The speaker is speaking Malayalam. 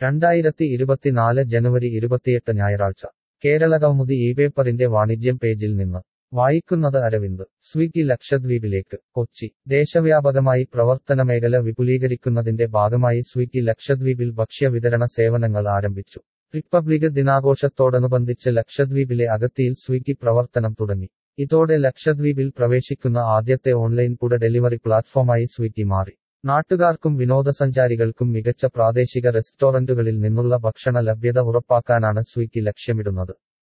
2024 ജനുവരി 28 ഞായറാഴ്ച കേരളകൗമുദി ഇപേപ്പറിന്റെ വാണിജ്യം പേജിൽ നിന്ന് വായിക്കുന്നത് അരവിന്ദ്. സ്വിഗ്ഗി ലക്ഷദ്വീപിലേക്ക്. കൊച്ചി. ദേശവ്യാപകമായി പ്രവർത്തനമേഖല വിപുലീകരിക്കുന്നതിന്റെ ഭാഗമായി സ്വിഗ്ഗി ലക്ഷദ്വീപിൽ ഭക്ഷ്യ വിതരണ സേവനങ്ങൾ ആരംഭിച്ചു. റിപ്പബ്ലിക് ദിനാഘോഷത്തോടനുബന്ധിച്ച് ലക്ഷദ്വീപിലെ അഗത്തിയിൽ സ്വിഗ്ഗി പ്രവർത്തനം തുടങ്ങി. ഇതോടെ ലക്ഷദ്വീപിൽ പ്രവേശിക്കുന്ന ആദ്യത്തെ ഓൺലൈൻ ഫുഡ് ഡെലിവറി പ്ലാറ്റ്ഫോമായി സ്വിഗ്ഗി മാറി. നാട്ടുകാർക്കും വിനോദസഞ്ചാരികൾക്കും മികച്ച പ്രാദേശിക റെസ്റ്റോറന്റുകളിൽ നിന്നുള്ള ഭക്ഷണ ലഭ്യത ഉറപ്പാക്കാനാണ് സ്വിഗ്ഗി ലക്ഷ്യമിടുന്നത്.